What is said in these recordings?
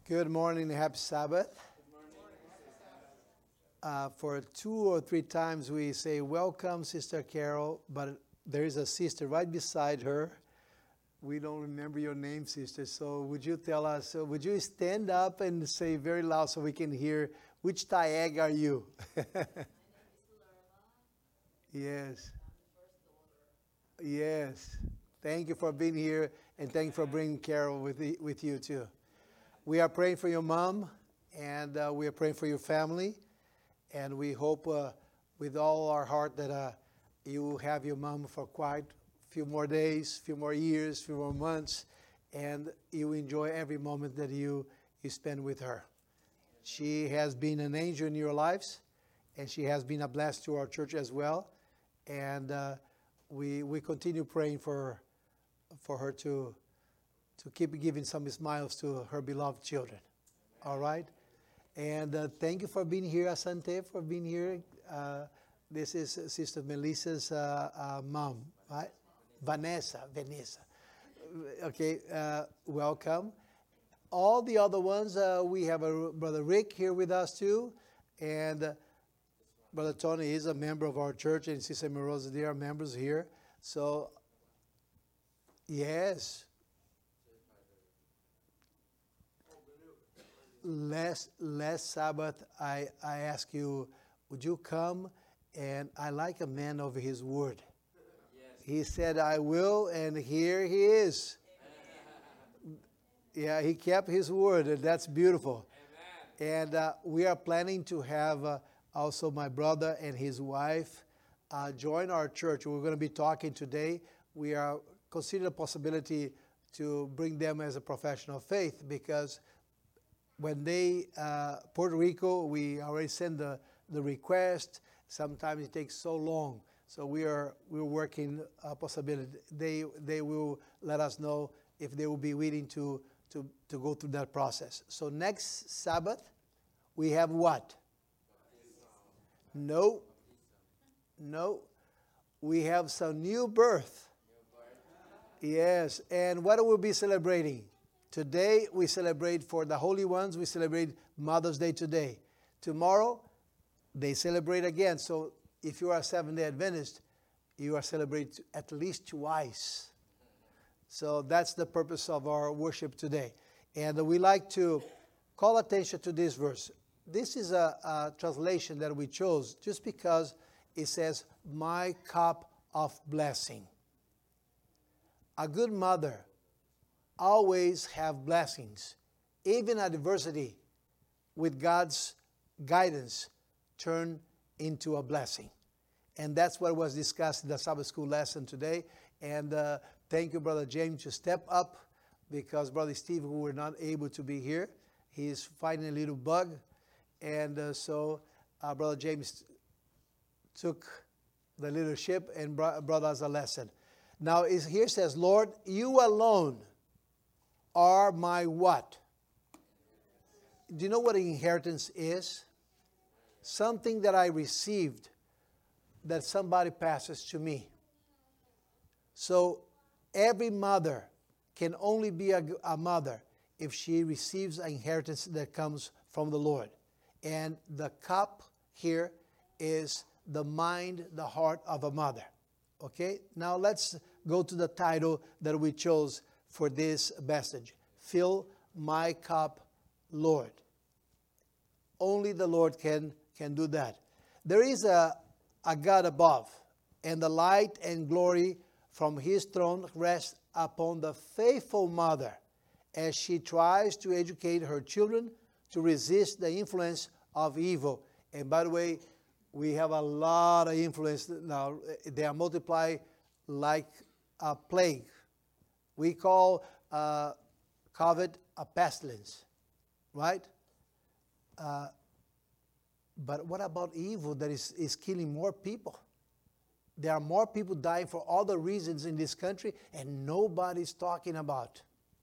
Good morning and happy Sabbath. For 2 or 3 times we say, welcome, Sister Carol, but there is a sister right beside her. We don't remember your name, sister, so would you tell us, would you stand up and say very loud so we can hear, which Taeg are you? Yes. Yes. Thank you for being here, and thank you for bringing Carol with you too. We are praying for your mom, and we are praying for your family, and we hope with all our heart that you have your mom for quite a few more days, few more years, few more months, and you enjoy every moment that you spend with her. She has been an angel in your lives, and she has been a blessing to our church as well, and we continue praying for her to keep giving some smiles to her beloved children. All right? And thank you for being here, Asante, for being here. This is Sister Melissa's mom, right? Vanessa. Okay, welcome. All the other ones, we have Brother Rick here with us too. And Brother Tony is a member of our church, and Sister Merosa, they are members here. So, yes. Last Sabbath, I asked you, would you come? And I like a man over his word. Yes. He said, I will, and here he is. Yeah, he kept his word, and that's beautiful. Amen. And we are planning to have also my brother and his wife join our church. We're going to be talking today. We are considering the possibility to bring them as a professional faith, because when they, Puerto Rico, we already send the request. Sometimes it takes so long. So we're working a possibility. They will let us know if they will be willing to go through that process. So next Sabbath, we have what? No. We have some new birth. Yes. And what will we be celebrating? Today, we celebrate for the holy ones. We celebrate Mother's Day today. Tomorrow, they celebrate again. So if you are a Seventh-day Adventist, you are celebrated at least twice. So that's the purpose of our worship today. And we like to call attention to this verse. This is a translation that we chose just because it says, my cup of blessing. A good mother always have blessings. Even adversity, with God's guidance, turn into a blessing. And that's what was discussed in the Sabbath school lesson today. And thank you, Brother James, to step up, because Brother Steve, who were not able to be here, he's fighting a little bug. And so Brother James took the leadership and brought us a lesson. Now, here says, Lord, you alone are my what? Do you know what inheritance is? Something that I received that somebody passes to me. So every mother can only be a mother if she receives an inheritance that comes from the Lord. And the cup here is the mind, the heart of a mother. Okay? Now let's go to the title that we chose for this message. Fill my cup, Lord. Only the Lord can do that. There is a God above, and the light and glory from his throne rests upon the faithful mother as she tries to educate her children to resist the influence of evil. And by the way, we have a lot of influence now. They are multiplied like a plague. We call COVID a pestilence, right? But what about evil that is killing more people? There are more people dying for other reasons in this country, and nobody's talking about.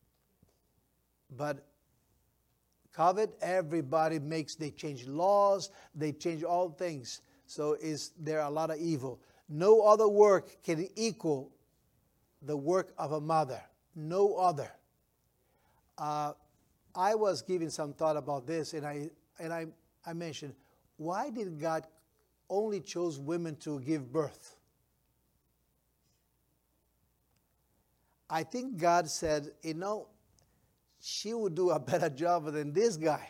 But COVID, everybody they change laws, they change all things. So there are a lot of evil. No other work can equal the work of a mother. No other. I was giving some thought about this, and I mentioned, why did God only chose women to give birth? I think God said, she would do a better job than this guy.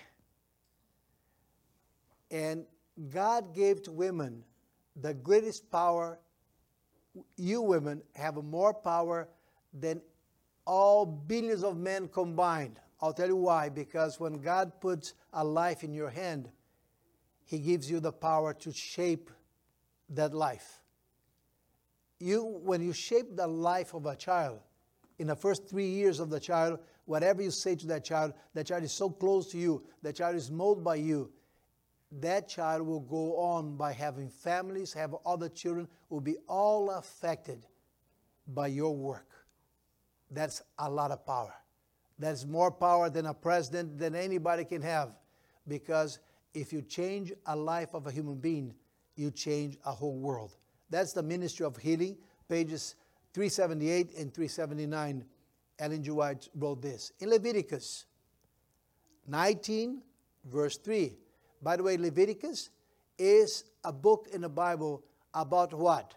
And God gave to women the greatest power. You women have more power than all billions of men combined. I'll tell you why. Because when God puts a life in your hand, He gives you the power to shape that life. When you shape the life of a child, in the first 3 years of the child, whatever you say to that child is so close to you, that child is molded by you. That child will go on by having families, have other children, will be all affected by your work. That's a lot of power. That's more power than a president, than anybody can have. Because if you change a life of a human being, you change a whole world. That's the ministry of healing, pages 378 and 379. Ellen G. White wrote this. In Leviticus 19, verse 3. By the way, Leviticus is a book in the Bible about what?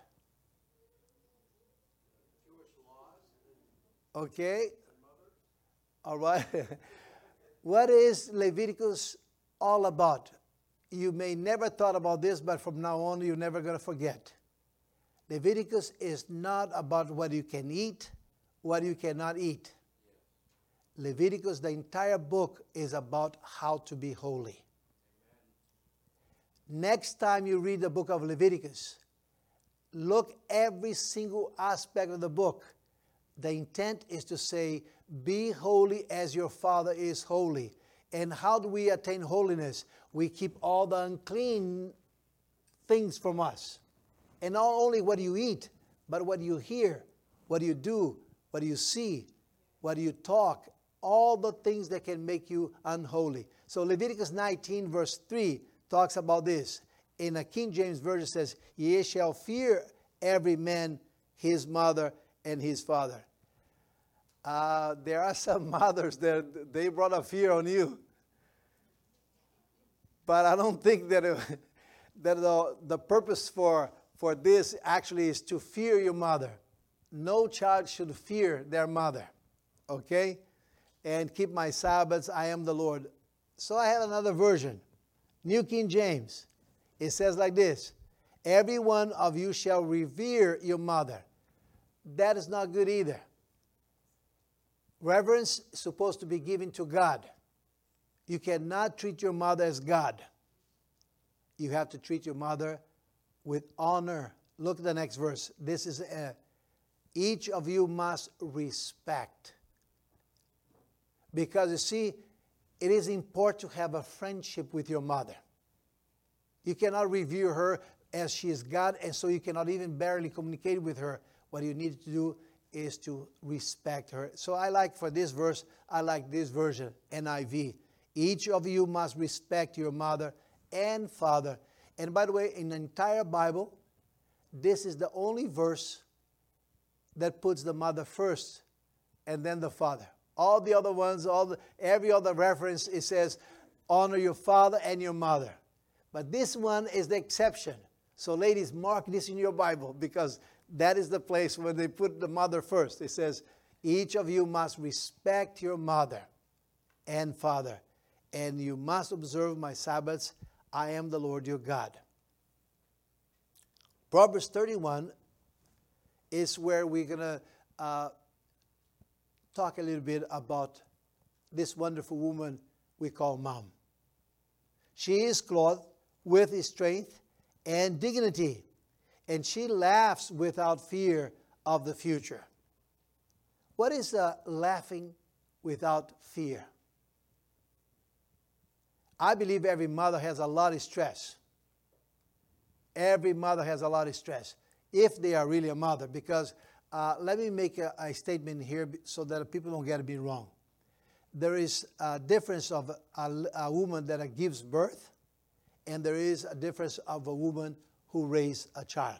Jewish laws. Okay. All right. What is Leviticus all about? You may never thought about this, but from now on, you're never going to forget. Leviticus is not about what you can eat, what you cannot eat. Leviticus, the entire book, is about how to be holy. Next time you read the book of Leviticus, look every single aspect of the book. The intent is to say, be holy as your Father is holy. And how do we attain holiness? We keep all the unclean things from us. And not only what you eat, but what you hear, what you do, what you see, what you talk, all the things that can make you unholy. So Leviticus 19 verse 3 talks about this. In a King James Version it says, ye shall fear every man his mother and his father. There are some mothers that they brought a fear on you. But I don't think that, the purpose for this actually is to fear your mother. No child should fear their mother. Okay? And keep my Sabbaths, I am the Lord. So I have another version. New King James. It says like this. Every one of you shall revere your mother. That is not good either. Reverence is supposed to be given to God. You cannot treat your mother as God. You have to treat your mother with honor. Look at the next verse. This is each of you must respect. Because you see, it is important to have a friendship with your mother. You cannot revere her as she is God, and so you cannot even barely communicate with her. What you need to do is to respect her. So for this verse, I like this version, NIV. Each of you must respect your mother and father. And by the way, in the entire Bible, this is the only verse that puts the mother first and then the father. All the other ones, every other reference, it says, honor your father and your mother. But this one is the exception. So ladies, mark this in your Bible, because that is the place where they put the mother first. It says, each of you must respect your mother and father, and you must observe my Sabbaths. I am the Lord your God. Proverbs 31 is where we're going to talk a little bit about this wonderful woman we call mom. She is clothed with strength and dignity, and she laughs without fear of the future. What is laughing without fear? I believe every mother has a lot of stress. Every mother has a lot of stress, if they are really a mother. Because let me make a statement here so that people don't get me wrong. There is a difference of a woman that gives birth, and there is a difference of a woman who raised a child.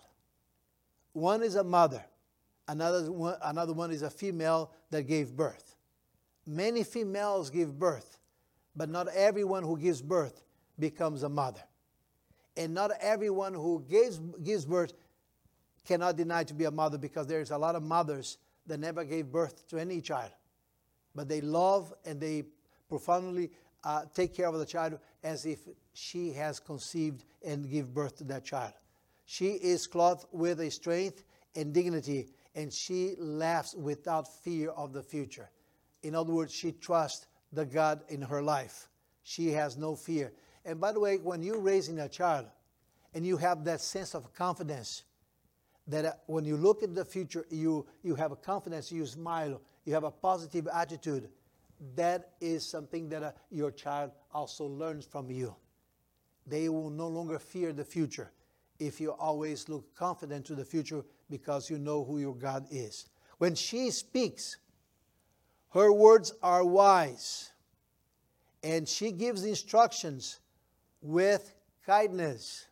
One is a mother. Another one is a female that gave birth. Many females give birth, but not everyone who gives birth becomes a mother. And not everyone who gives birth cannot deny to be a mother, because there's a lot of mothers that never gave birth to any child. But they love and they profoundly take care of the child as if she has conceived and give birth to that child. She is clothed with a strength and dignity, and she laughs without fear of the future. In other words, she trusts the God in her life. She has no fear. And by the way, when you're raising a child and you have that sense of confidence, that when you look at the future, you have a confidence, you smile, you have a positive attitude, that is something that your child also learns from you. They will no longer fear the future if you always look confident to the future, because you know who your God is. When she speaks, her words are wise, and she gives instructions with kindness.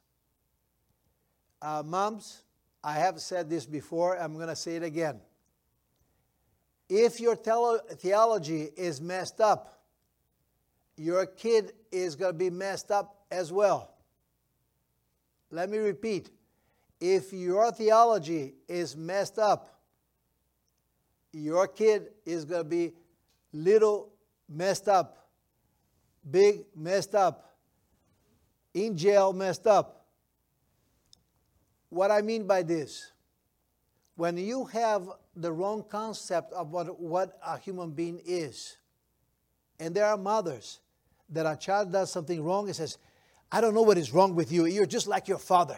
Moms, I have said this before, I'm going to say it again. If your theology is messed up, your kid is going to be messed up as well. Let me repeat. If your theology is messed up, your kid is going to be little messed up, big messed up, in jail messed up. What I mean by this, when you have the wrong concept of what a human being is, and there are mothers that a child does something wrong and says, I don't know what is wrong with you, you're just like your father.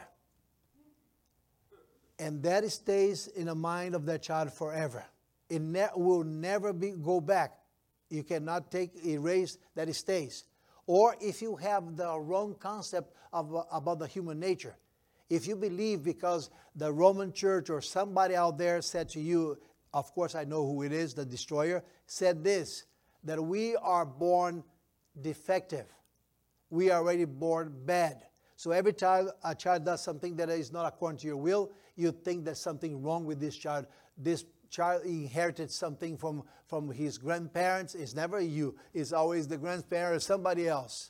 And that stays in the mind of that child forever. It will never go back. You cannot erase that, it stays. Or if you have the wrong concept about the human nature, if you believe because the Roman church or somebody out there said to you, of course I know who it is, the destroyer, said this, that we are born defective. We are already born bad. So every time a child does something that is not according to your will, you think there's something wrong with this child. This child inherited something from his grandparents. It's never you. It's always the grandparent or somebody else.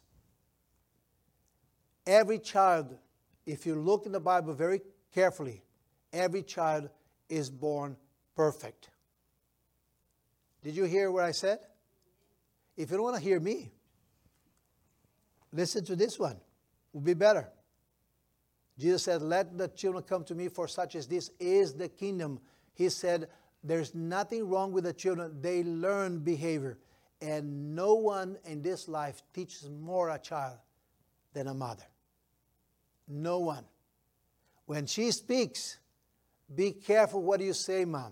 Every child, if you look in the Bible very carefully, every child is born perfect. Did you hear what I said? If you don't want to hear me, listen to this one. Will be better. Jesus said, let the children come to me, for such as this is the kingdom. He said, there's nothing wrong with the children. They learn behavior. And no one in this life teaches more a child than a mother. No one. When she speaks, be careful what you say, Mom.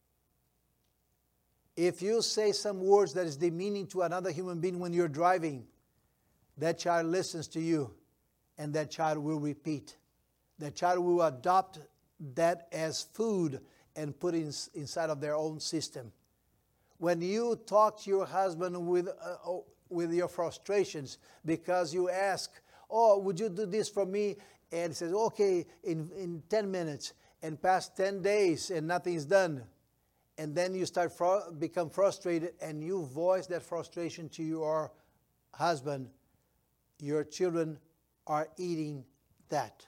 If you say some words that is demeaning to another human being when you're driving, that child listens to you, and that child will repeat. That child will adopt that as food and put it inside of their own system. When you talk to your husband with your frustrations, because you ask, oh, would you do this for me? And he says, okay, in 10 minutes, and past 10 days, and nothing's done. And then you start become frustrated, and you voice that frustration to your husband. Your children are eating that.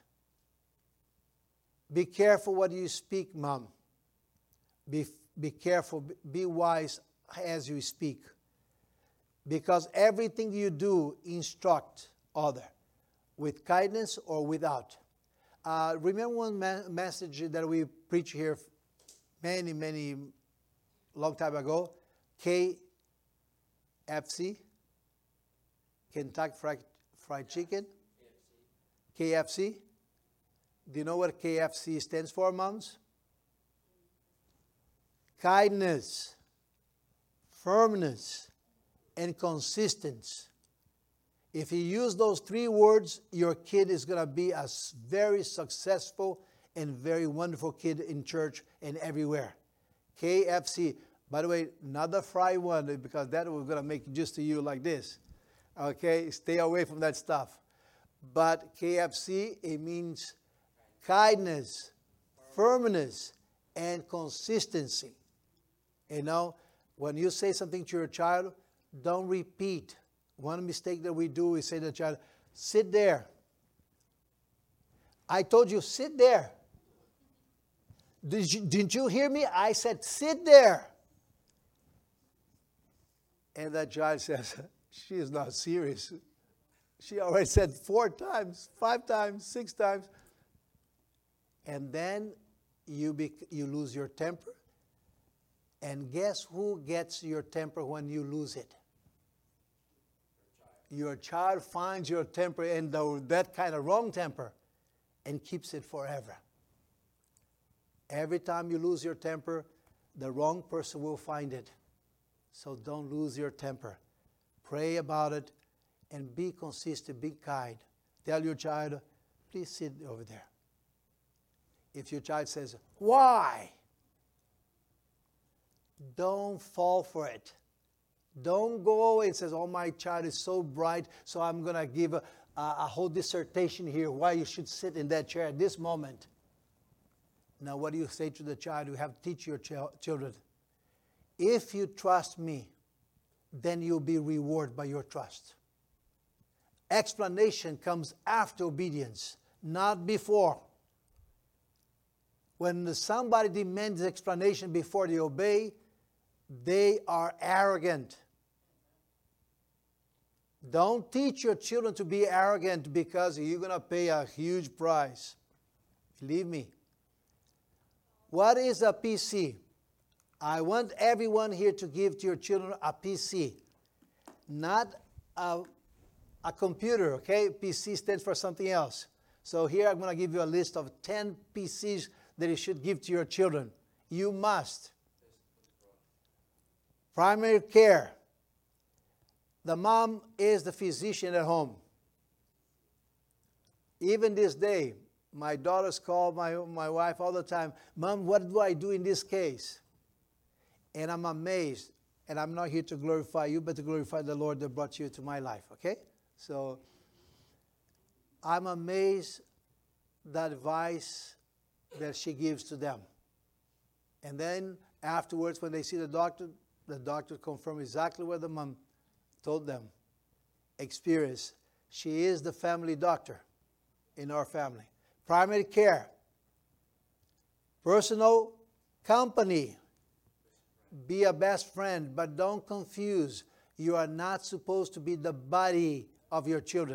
Be careful what you speak, Mom. Be careful, be wise as you speak. Because everything you do, instruct other, with kindness or without. Remember one message that we preached here many long time ago? KFC, Kentucky Fried Chicken, KFC. Do you know what KFC stands for, moms? Kindness, firmness, and consistency. If you use those 3 words, your kid is going to be a very successful and very wonderful kid in church and everywhere. KFC. By the way, not the fried one, because that was going to make just to you like this. Okay, stay away from that stuff. But KFC, it means kindness, firmness, and consistency. You know, When you say something to your child, don't repeat. One mistake that we do, we say to the child, sit there. I told you, sit there. Didn't you hear me? I said, sit there. And that child says, she is not serious. She already said 4 times, 5 times, 6 times. And then you lose your temper. And guess who gets your temper when you lose it? Your child finds your temper and that kind of wrong temper and keeps it forever. Every time you lose your temper, the wrong person will find it. So don't lose your temper. Pray about it and be consistent, be kind. Tell your child, please sit over there. If your child says, why? Don't fall for it. Don't go and say, oh, my child is so bright, so I'm going to give a whole dissertation here why you should sit in that chair at this moment. Now, what do you say to the child? You have to teach your children. If you trust me, then you'll be rewarded by your trust. Explanation comes after obedience, not before. When somebody demands explanation before they obey, they are arrogant. Don't teach your children to be arrogant because you're going to pay a huge price. Believe me. What is a PC? I want everyone here to give to your children a PC. Not a computer, okay? PC stands for something else. So here I'm going to give you a list of 10 PCs that you should give to your children. You must. Primary care. The mom is the physician at home. Even this day, my daughters call my wife all the time, Mom, what do I do in this case? And I'm amazed. And I'm not here to glorify you, but to glorify the Lord that brought you to my life, okay? So I'm amazed the advice that she gives to them. And then afterwards, when they see the doctor confirms exactly what the mom told them. Experience. She is the family doctor in our family. Primary care. Personal company. Be a best friend, but don't confuse. You are not supposed to be the buddy of your children.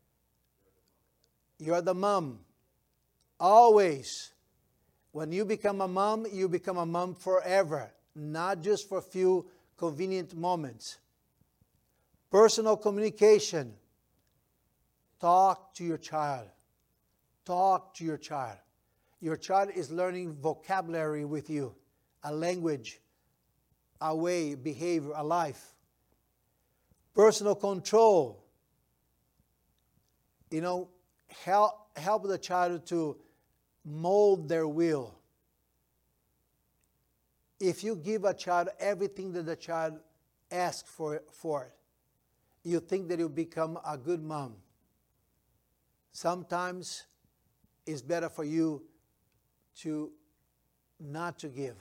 You are the mom. Always. When you become a mom forever, not just for a few convenient moments. Personal communication. Talk to your child. Talk to your child. Your child is learning vocabulary with you, a language, a way, behavior, a life. Personal control. You know, help the child to mold their will. If you give a child everything that the child asks for it, you think that you'll become a good mom. Sometimes it's better for you to not to give.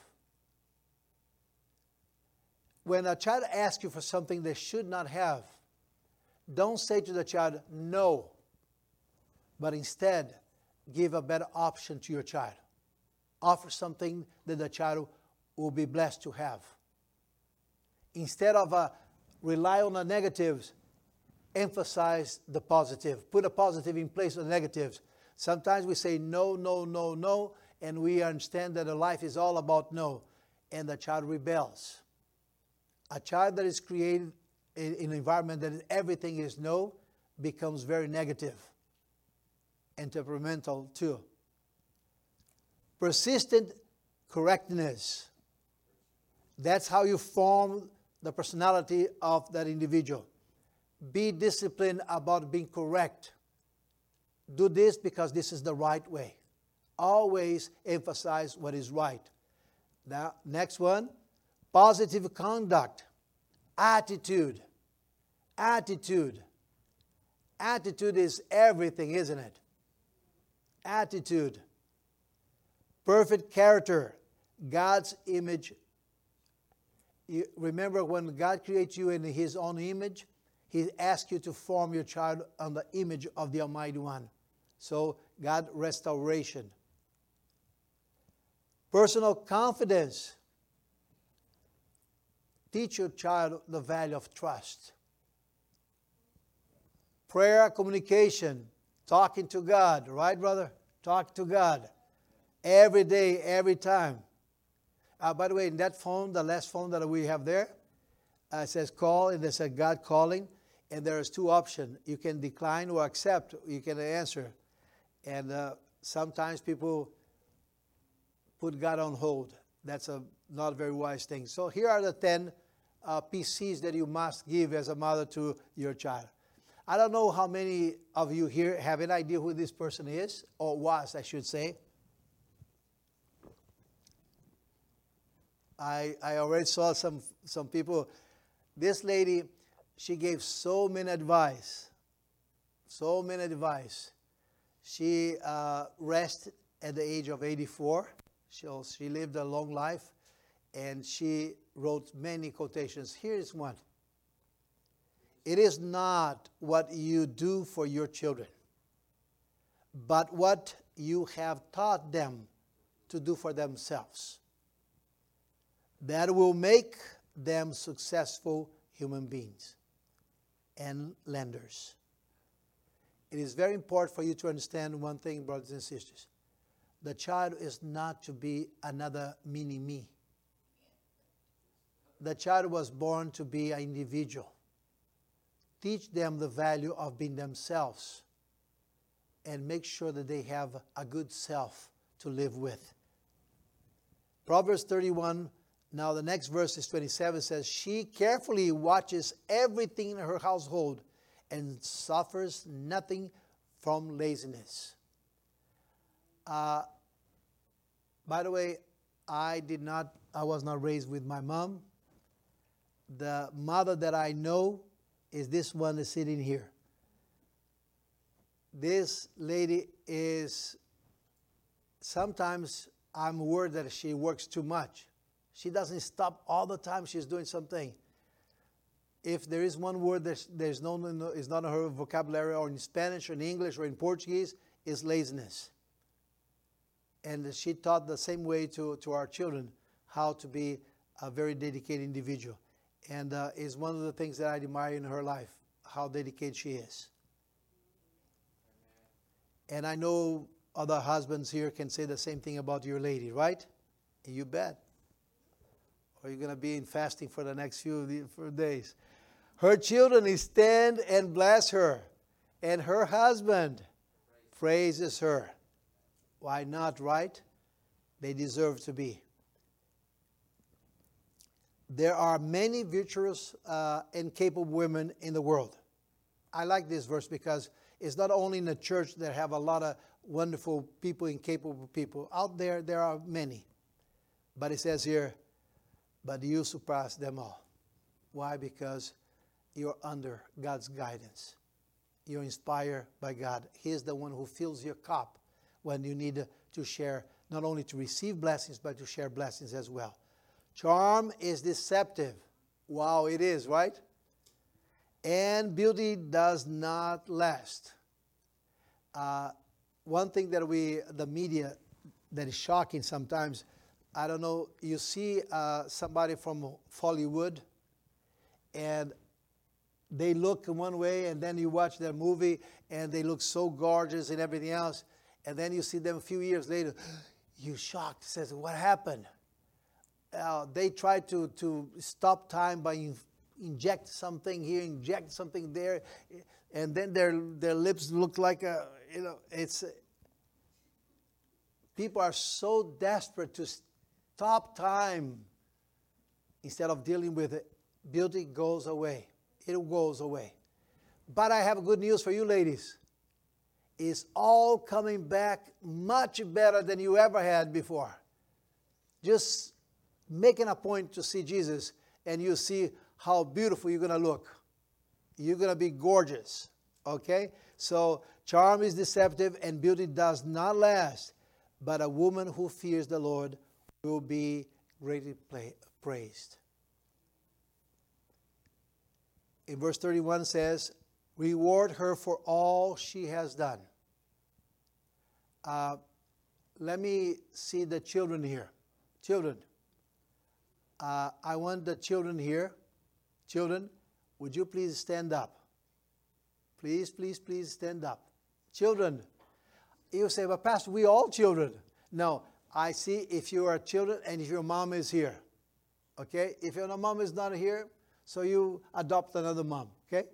When a child asks you for something they should not have, don't say to the child, no, but instead give a better option to your child. Offer something that the child will be blessed to have. Instead of rely on the negatives, emphasize the positive. Put a positive in place of the negatives. Sometimes we say no, no, no, no, and we understand that life is all about no, and the child rebels. A child that is created in an environment that everything is no becomes very negative and temperamental too. Persistent correctness. That's how you form the personality of that individual. Be disciplined about being correct. Do this because this is the right way. Always emphasize what is right. Now, next one, positive conduct. Attitude. Attitude. Attitude is everything, isn't it? Attitude. Perfect character. God's image. You remember when God creates you in His own image, He asks you to form your child on the image of the Almighty One. So, God, restoration. Personal confidence. Teach your child the value of trust. Prayer, communication, talking to God, right, brother? Talk to God every day, every time. By the way, in that phone, the last phone that we have there, it says call, and it says God calling, and there's two options. You can decline or accept. You can answer. And sometimes people put God on hold. That's not a very wise thing. So here are the 10 PCs that you must give as a mother to your child. I don't know how many of you here have an idea who this person is, or was, I should say. I already saw some people. This lady, she gave so many advice. So many advice. She rested at the age of 84. She lived a long life, and she wrote many quotations. Here is one. It is not what you do for your children, but what you have taught them to do for themselves, that will make them successful human beings and lenders. It is very important for you to understand one thing, brothers and sisters. The child is not to be another mini-me. The child was born to be an individual. Teach them the value of being themselves and make sure that they have a good self to live with. Proverbs 31, now the next verse is 27, says, she carefully watches everything in her household and suffers nothing from laziness. By the way, I was not raised with my mom. The mother that I know is this one that's sitting here. This lady is, sometimes I'm worried that she works too much. She doesn't stop all the time. She's doing something. If there is one word that is not in her vocabulary, or in Spanish or in English or in Portuguese, is laziness. And she taught the same way to our children how to be a very dedicated individual. And is one of the things that I admire in her life, how dedicated she is. And I know other husbands here can say the same thing about your lady, right? You bet. Or you're going to be in fasting for the next few days. Her children stand and bless her, and her husband praises her. Why not, right? They deserve to be. There are many virtuous and capable women in the world. I like this verse because it's not only in the church that have a lot of wonderful people and capable people. Out there, there are many. But it says here, but you surpass them all. Why? Because you're under God's guidance. You're inspired by God. He is the one who fills your cup when you need to share, not only to receive blessings, but to share blessings as well. Charm is deceptive. Wow, it is, right? And beauty does not last. One thing that the media, that is shocking sometimes, I don't know, you see somebody from Hollywood, and they look in one way, and then you watch their movie, and they look so gorgeous and everything else, and then you see them a few years later, you're shocked. Says, what happened? They try to stop time by inject something here, inject something there, and then their lips look like it's. People are so desperate to stop time instead of dealing with it. Beauty goes away. It goes away. But I have good news for you ladies. It's all coming back much better than you ever had before. Just making a point to see Jesus, and you see how beautiful you're going to look. You're going to be gorgeous. Okay? So, charm is deceptive and beauty does not last. But a woman who fears the Lord will be greatly praised. in verse 31 says, reward her for all she has done. Let me see the children here. Children, I want the children here. Children, would you please stand up? Please, please, please stand up. Children, you say, but Pastor, we all children. No, I see if you are children and if your mom is here. Okay? If your mom is not here, so you adopt another mom. Okay?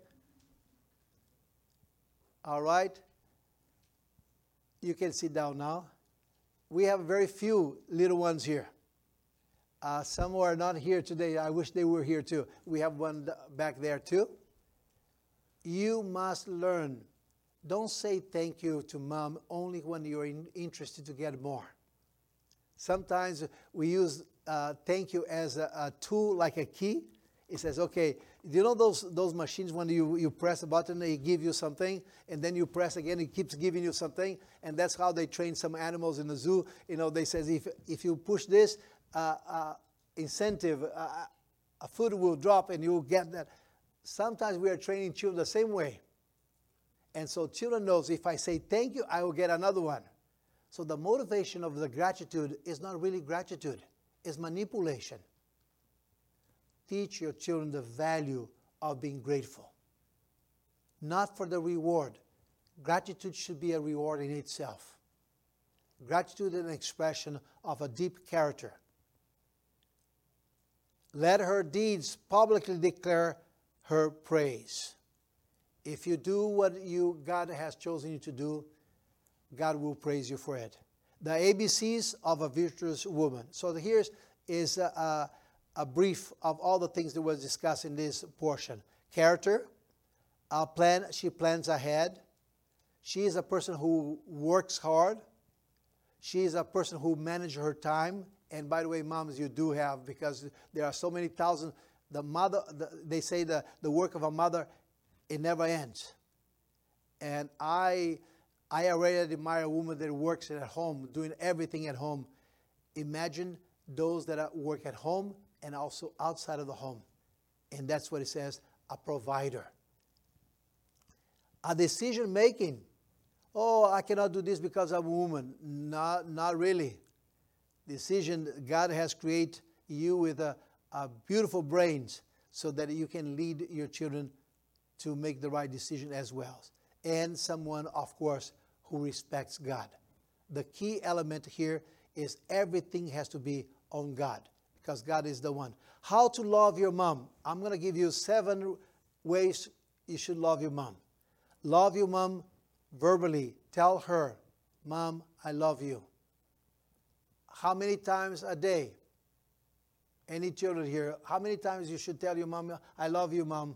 All right? You can sit down now. We have very few little ones here. Some are not here today. I wish they were here too. We have one back there too. You must learn. Don't say thank you to mom only when you're interested to get more. Sometimes we use thank you as a tool, like a key. It says, okay, you know those machines when you press a button, they give you something, and then you press again, it keeps giving you something, and that's how they train some animals in the zoo. You know, they says if you push this incentive, a food will drop and you'll get that. Sometimes we are training children the same way. And so children knows if I say thank you, I will get another one. So the motivation of the gratitude is not really gratitude. It's manipulation. Teach your children the value of being grateful. Not for the reward. Gratitude should be a reward in itself. Gratitude is an expression of a deep character. Let her deeds publicly declare her praise. If you do what God has chosen you to do, God will praise you for it. The ABCs of a virtuous woman. So here is a brief of all the things that was discussed in this portion. Character, she plans ahead. She is a person who works hard. She is a person who manages her time. And by the way, moms, you do have, because there are so many thousands. They say the work of a mother, it never ends. And I already admire a woman that works at home, doing everything at home. Imagine those that work at home and also outside of the home. And that's what it says, a provider. A decision making. Oh, I cannot do this because I'm a woman. Not really. Decision, God has created you with a beautiful brains so that you can lead your children to make the right decision as well. And someone, of course, who respects God. The key element here is everything has to be on God, because God is the one. How to love your mom. I'm going to give you 7 ways you should love your mom. Love your mom verbally. Tell her, Mom, I love you. How many times a day? Any children here, how many times you should tell your mom, I love you, Mom?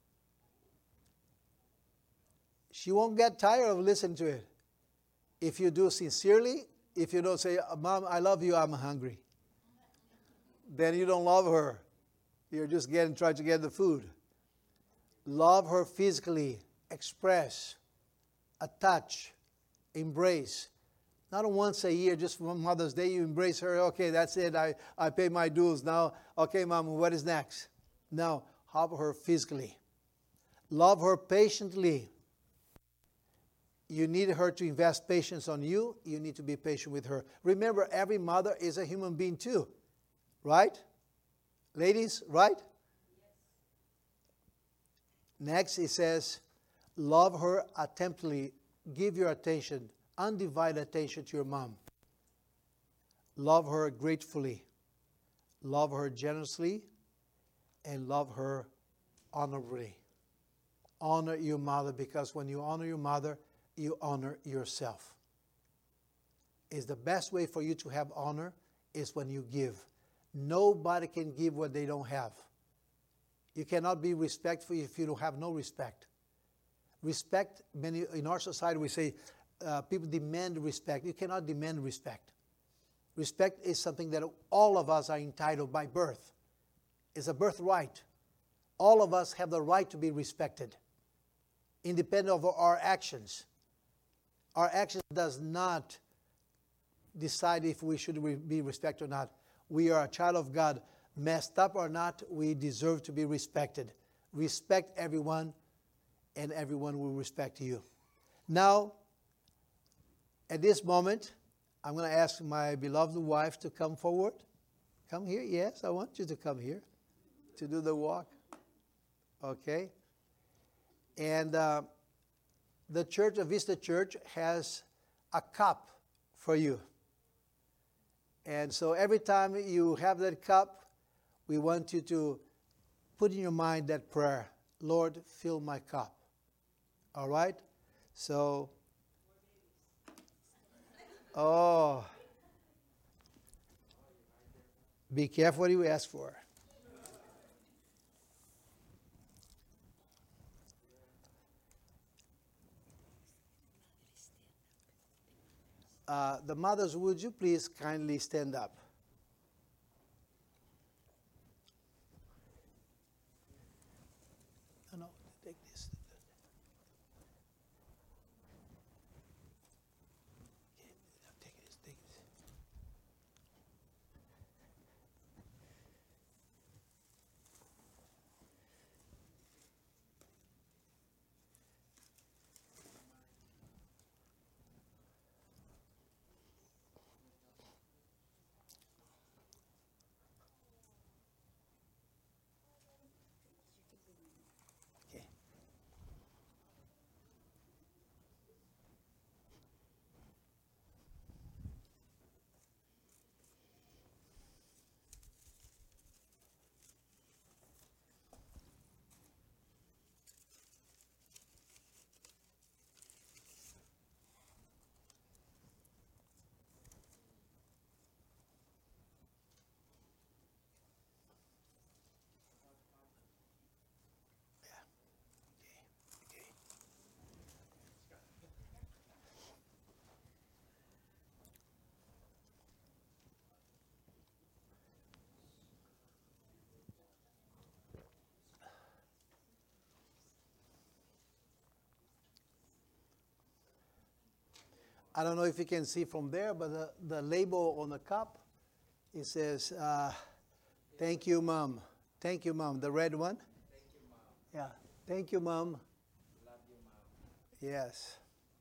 She won't get tired of listening to it. If you do sincerely, if you don't say, Mom, I love you, I'm hungry, then you don't love her. You're just trying to get the food. Love her physically, express, touch, embrace. Not once a year, just for Mother's Day, you embrace her. Okay, that's it. I pay my dues now. Okay, Mom, what is next? No, love her physically. Love her patiently. You need her to invest patience on you. You need to be patient with her. Remember, every mother is a human being too. Right? Ladies, right? Yes. Next, it says, love her attentively. Give your attention, undivided attention to your mom. Love her gratefully. Love her generously. And love her honorably. Honor your mother, because when you honor your mother, you honor yourself. It's the best way for you to have honor is when you give. Nobody can give what they don't have. You cannot be respectful if you don't have no respect. Respect, in our society we say people demand respect. You cannot demand respect. Respect is something that all of us are entitled by birth. It's a birthright. All of us have the right to be respected, independent of our actions. Our actions does not decide if we should be respected or not. We are a child of God. Messed up or not, we deserve to be respected. respect everyone, and everyone will respect you. Now, at this moment, I'm going to ask my beloved wife to come forward. Come here. Yes, I want you to come here to do the walk. Okay. And the church, the Vista Church, has a cup for you. And so every time you have that cup, we want you to put in your mind that prayer, Lord, fill my cup. All right? So, be careful what you ask for. The mothers, would you please kindly stand up? No, take this. Take this, take this. Okay. I don't know if you can see from there, but the label on the cup, it says, thank you, Mom. Thank you, Mom. The red one? Thank you, Mom. Yeah. Thank you, Mom. Love you, Mom. Yes.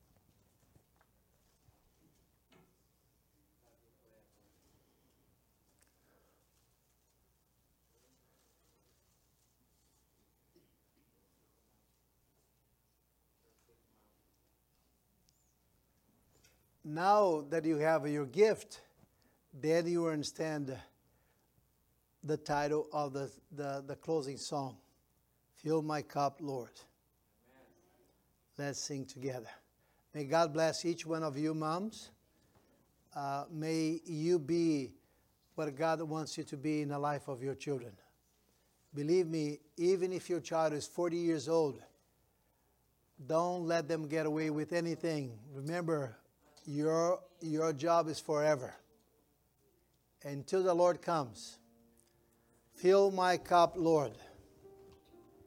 Now that you have your gift, then you understand the title of the closing song. Fill my cup, Lord. Amen. Let's sing together. May God bless each one of you, moms. May you be what God wants you to be in the life of your children. Believe me, even if your child is 40 years old, don't let them get away with anything. Remember, your job is forever. Until the Lord comes. Fill my cup, Lord.